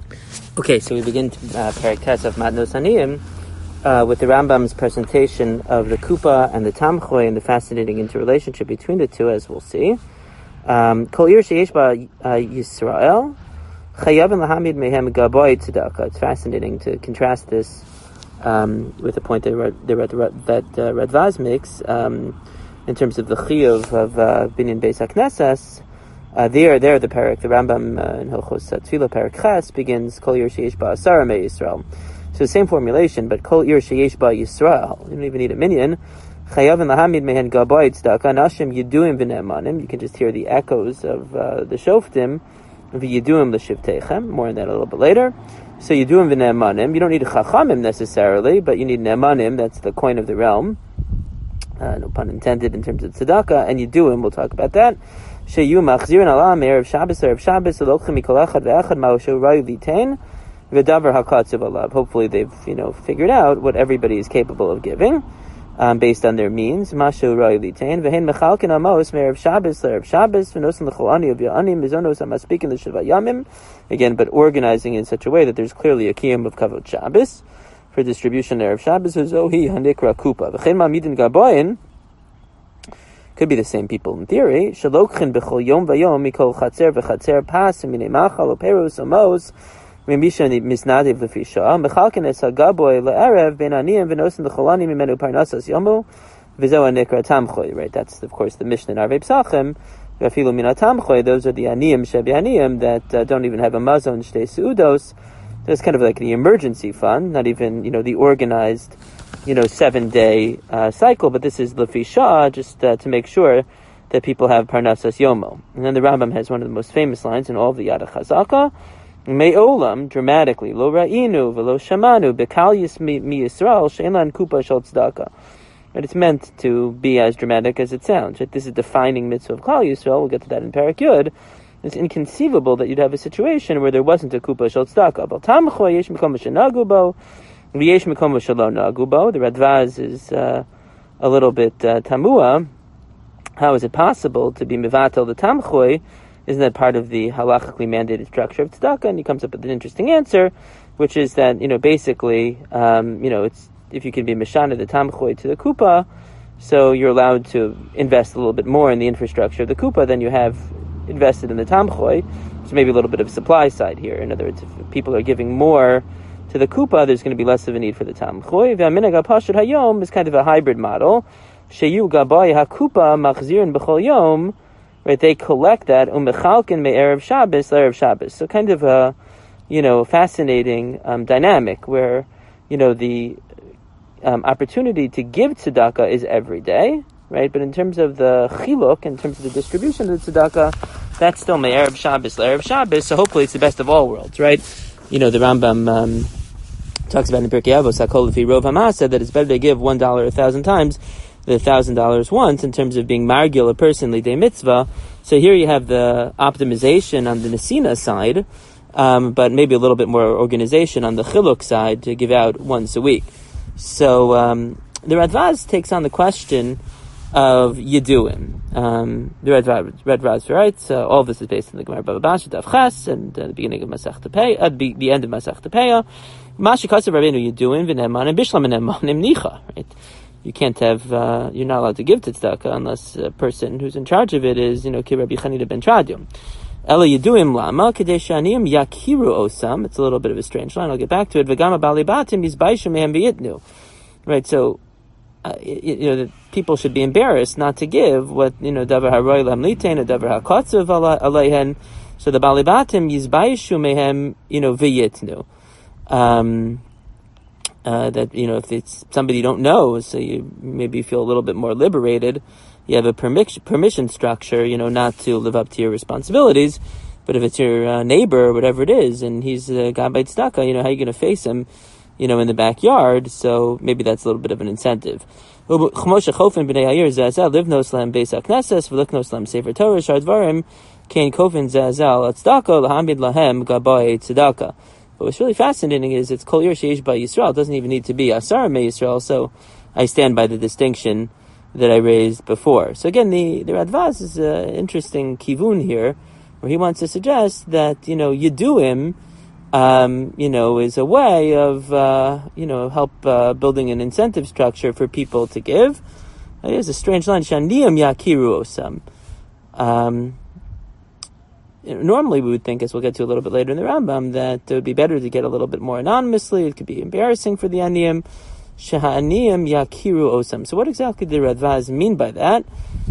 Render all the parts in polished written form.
Okay, so we begin Perek Tes of Matnos Aniyim with the Rambam's presentation of the Kupa and the Tamchoy and the fascinating interrelationship between the two, as we'll see. Kol Ir sheyesh ba Yisrael chayav lahamid mehem gaboy tzedakah. It's fascinating to contrast this with the point that Radvaz makes in terms of the chiyuv of binyan beis haknesses. There, the Perek, the Rambam in Hilchos Tefillah Perek Ches begins Kol Ir sheyesh ba asara me Yisrael. So the same formulation, but Kol Ir sheyesh ba Yisrael. You don't even need a minyan. Chayav lahamid mehen gaboy tzedakah nashim yiduim v'ne'emanim. You can just hear the echoes of the shoftim v'yiduim l'shivteichem. More on that a little bit later. So yiduim v'ne'emanim. You don't need chachamim necessarily, but you need ne'emanim. That's the coin of the realm. No pun intended in terms of tzedakah. And yiduim, we'll talk about that. Sheyu machzirin alam erev Shabbos elokchem mikol echad ve'echad ma'oshu rayu v'itein v'davar hakatzuv alav. Hopefully they've figured out what everybody is capable of giving based on their means. Mashu rayu v'itein v'hen mechalkin amos me'erev Shabbos l'erev Shabbos v'nosen l'chol ani v'yani mizonos hamaspikin l'sheva yamim. Again, but organizing in such a way that there's clearly a kiyum of kavod Shabbos for distribution erev Shabbos. Zohi hanikra kupa v'chen ma'midin gaboyin. Could be the same people in theory. Shalokchin b'chol yom v'yom mikol chatzer v'chatzer pas minei machal operus amos mimisha misnadev lefisha mechalkin es hagaboy le'erev ben aniyim v'nosen l'cholani mimenu parnasas yomu v'zeu anikra tamchoy. Right, that's of course the Mishnah in Arvei Psachim. V'afilu min tamchoy. Those are the aniyim shebi aniyim that don't even have a mazon shtei seudos. That's kind of like the emergency fund, not even the organized 7-day cycle, but this is Lefi Shah, just to make sure that people have Parnasas Yomo. And then the Rambam has one of the most famous lines in all of the Yad HaChazaka, Me'olam, dramatically, Lo Ra'inu v'lo Shamanu, Bekal mi Yisrael, She'elan Kupa Shel Tzedakah. And it's meant to be as dramatic as it sounds. Right? This is defining mitzvah of Klal Yisrael. We'll get to that in Perek Yud. It's inconceivable that you'd have a situation where there wasn't a Kupa Shel Tzedakah. Bal Tamchoy yesh mikom shenagu bo. The Radvaz is a little bit tamua. How is it possible to be mivatel the tamchoy? Isn't that part of the halachically mandated structure of tzedakah? And he comes up with an interesting answer, which is that basically it's if you can be mishana the tamchoy to the kupa, so you're allowed to invest a little bit more in the infrastructure of the kupa than you have invested in the tamchoy. So maybe a little bit of supply side here. In other words, if people are giving more to the kupa, there's going to be less of a need for the tamchoy. V'aminag ha'pashut hayom is kind of a hybrid model. Sheyu gabay hakupa machzirin b'chol yom. Right, they collect that umechalkin me'erev Shabbos l'erev Shabbos. So kind of a fascinating dynamic where the opportunity to give tzedakah is every day, right? But in terms of the chiluk, in terms of the distribution of the tzedakah, that's still me'erev Shabbos l'erev Shabbos. So hopefully it's the best of all worlds, right? The Rambam talks about in Pirkei Avos, Hakol Lefi Rov Hamasa, that it's better to give $1 1,000 times than $1,000 once in terms of being margil a person lidei mitzvah. So here you have the optimization on the Nesina side, but maybe a little bit more organization on the Chiluk side to give out once a week. So the Radvaz takes on the question of Yeduim. The Radvaz writes, all of this is based on the Gemara Bava Basra Daf Ches and the beginning of Masech Tepeya, the end of Masech Tepeya. Mashikasav Rabbeinu Yeduim v'Ne'emanim Bishlam Ne'emanim Nicha. Right? You can't have, you're not allowed to give tzedakah unless a person who's in charge of it is, Ki Rabbi Chanina ben Tradium. Ela Yeduim Lama Kedei Shaniim Yakiru Osam. It's a little bit of a strange line. I'll get back to it. V'Gama Bali Batim Yizbaishu Mehem V'Yitnu. Right. So. That people should be embarrassed not to give what davar haroy lamlitein or davar hakotzev aleihen. So the balibatim yizbayishu mehem v'yitnu. That if it's somebody you don't know, so you maybe feel a little bit more liberated. You have a permission structure, not to live up to your responsibilities. But if it's your neighbor or whatever it is, and he's a guy by tzedakah, how are you going to face him? In the backyard, so maybe that's a little bit of an incentive. So hopefully it's the best. But what's really fascinating is it's Kol Ir sheyesh ba Yisrael. It doesn't even need to be Asar me Yisrael, so I stand by the distinction that I raised before. So again, the Radvaz is an interesting kivun here, where he wants to suggest that, Yeduim is a way of, help building an incentive structure for people to give. Here's a strange line, Shaniyam yakiru osam. Normally we would think, as we'll get to a little bit later in the Rambam, that it would be better to get a little bit more anonymously. It could be embarrassing for the aniyim. Sheha'aniyim yakiru osam. So what exactly did Radvaz mean by that?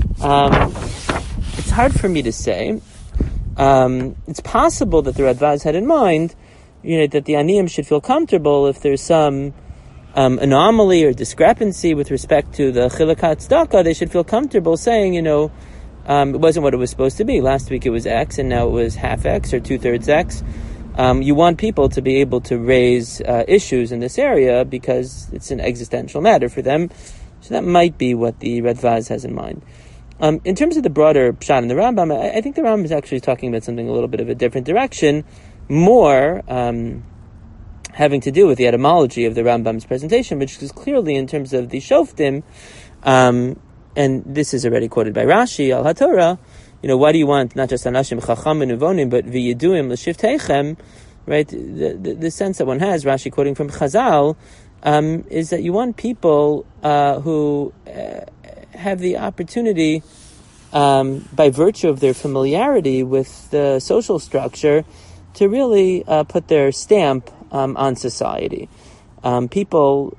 It's hard for me to say. It's possible that the Radvaz had in mind, that the aniyim should feel comfortable if there's some anomaly or discrepancy with respect to the chilakat tzedakah. They should feel comfortable saying, it wasn't what it was supposed to be. Last week it was X, and now it was half X or 2/3 X. You want people to be able to raise issues in this area because it's an existential matter for them. So that might be what the Radvaz has in mind. In terms of the broader pshat in the Rambam, I think the Rambam is actually talking about something a little bit of a different direction, more having to do with the etymology of the Rambam's presentation, which is clearly in terms of the shoftim, and this is already quoted by Rashi, Al HaTorah, why do you want not just anashim chacham and uvonim, but v'yiduim l'shiftechem, right? The sense that one has, Rashi quoting from Chazal, is that you want people who have the opportunity, by virtue of their familiarity with the social structure, to really put their stamp on society. People,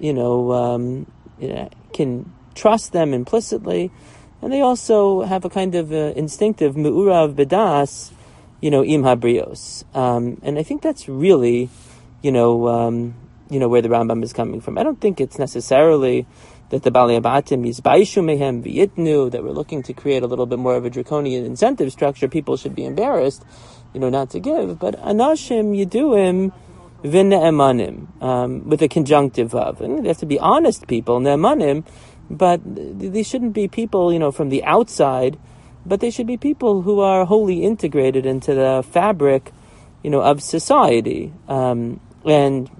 can trust them implicitly, and they also have a kind of instinctive me'urav bedas, im habrios. And I think that's really, where the Rambam is coming from. I don't think it's necessarily that the Balei Abatim yizbaishu mehem v'yitnu, that we're looking to create a little bit more of a draconian incentive structure. People should be embarrassed, not to give. But anashim yiduim v'ne'emanim, with a conjunctive of. And they have to be honest people, ne'emanim, but they shouldn't be people, from the outside, but they should be people who are wholly integrated into the fabric, of society. And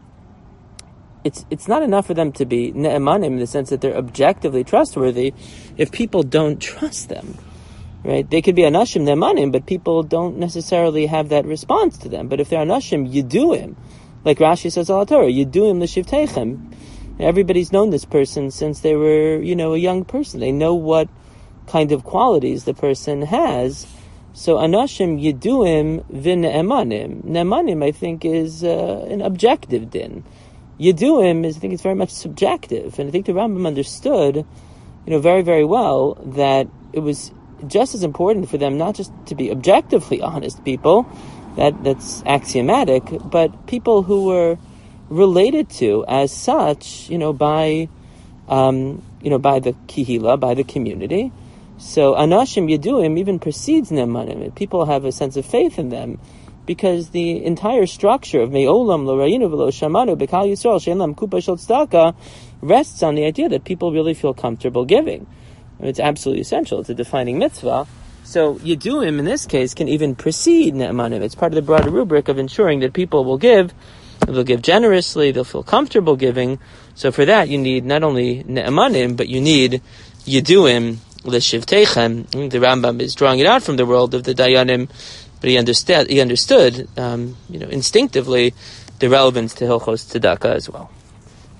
it's not enough for them to be ne'emanim in the sense that they're objectively trustworthy if people don't trust them, right? They could be anashim ne'emanim, but people don't necessarily have that response to them. But if they're anashim yiduim, like Rashi says al HaTorah, yiduim l'shivteichem, everybody's known this person since they were, a young person. They know what kind of qualities the person has. So anashim yiduim v'ne'emanim. Ne'emanim, I think, is an objective din. Yiduim is, I think, it's very much subjective, and I think the Rambam understood, very, very well that it was just as important for them not just to be objectively honest people, that's axiomatic, but people who were related to as such, by the kihila, by the community. So anashim yiduim even precedes ne'emanim. People have a sense of faith in them, because the entire structure of me'olam lo rayinu v'lo shamanu b'kal Yisrael she'en lam kupa shel tzedakah rests on the idea that people really feel comfortable giving. It's absolutely essential. It's a defining mitzvah. So yiduim in this case can even precede ne'emanim. It's part of the broader rubric of ensuring that people will give. They'll give generously. They'll feel comfortable giving. So for that, you need not only ne'emanim, but you need yiduim l'shivteichem. The Rambam is drawing it out from the world of the dayanim. But he understood, instinctively, the relevance to Hilchos Tzedakah as well.